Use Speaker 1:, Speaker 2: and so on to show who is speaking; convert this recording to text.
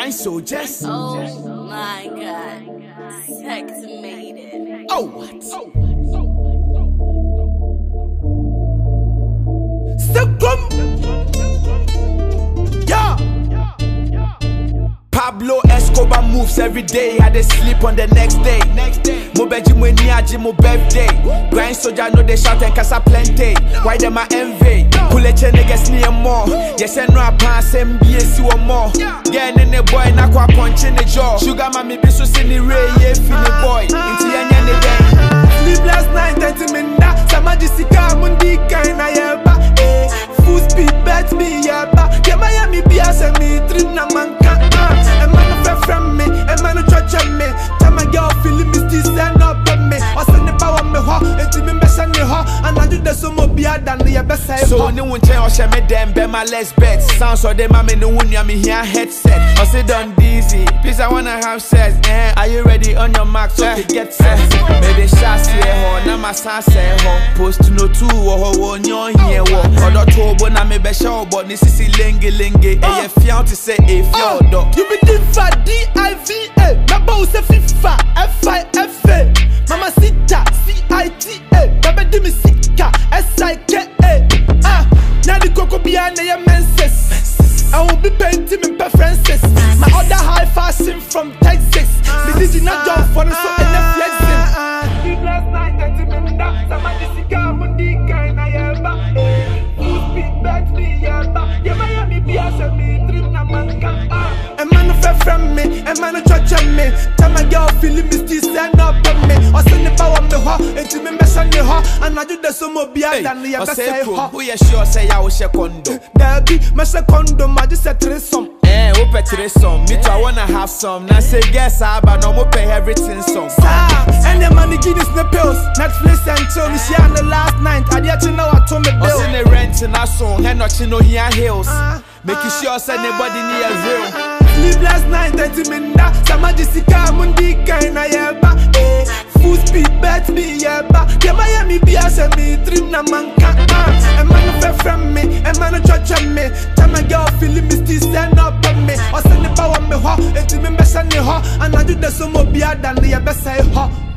Speaker 1: Grind soldiers.
Speaker 2: Oh my god. Sex made it.
Speaker 1: Oh, what? Second. Yeah. Pablo Escobar moves every day. I dey sleep on the next day. Mo beji mo ni aji mo birthday. Grind soldier no dey shout and casa plenty. Why them a envy? Kuleche niggas near more. Yes and no a pass MBS or more. Get in the boy na kwa punch in the jaw. Sugar mommy be so sini ray yeah feel boy. Inti yanya ne den.
Speaker 3: Sleepless night 30 minutes. Sama jisika mundi kaina yeba. Full speed bet me yeba. Ke Miami be a semi dream na manka. A man of from me, a man of church me. Tell my girl feeling me still stand up on me. I send the power me ho, and to me best and ho. And I do the so more beer than the best.
Speaker 1: So no one change or share me them be my less bets. Sounds so them me no one me here headset. I say done easy, please I wanna have sex. Are you ready on your mark so to get set? Baby shots here ho, na my son say ho. Post to no two or ho on your here wo. Other trouble na me be show but this is lingy. Eh you feel to say if you do.
Speaker 3: You be diva D-I-V-A. My boss a FIFA F-I-F-A. Mama Sita C-I-T-A. Baba di me sika S-I-K-A. Now the coco behind your menses. I will be painting my preferences. My other high fashion from Texas. Me did you not jump for the so in the flexing. Last night 30 minutes. Somebody sika mundi kaina yeba. Full speed bet me yeba. Yeah Miami be a semi dream na manka. A man of from me, a man of church on me. Tell my girl feeling me still stand up on me. I send the power me ho, and to me mess on the ho. And I do the so more beer than the best say ho.
Speaker 1: Who you sure say I will share condo?
Speaker 3: Baby, my second I just said threesome.
Speaker 1: Who pay threesome? Me too I wanna have some. Now say guess I but no more pay everything some.
Speaker 3: And the money give us the pills. Netflix and chill. Me share on the last night. I did you know I told me bill.
Speaker 1: I seen the rent in our song. And not you know here hills. Making sure say nobody near real.
Speaker 3: Sleepless night 30 minutes. Sama jisika mundi kaina yeba. Full speed bet me yeba. Yeah Miami be a semi dream na manka. A man of from me, a man of church on me. Tell my girl feeling me still stand up on me. I send the power me ho, and to me best and ho. And I do the so more beer than the best say ho.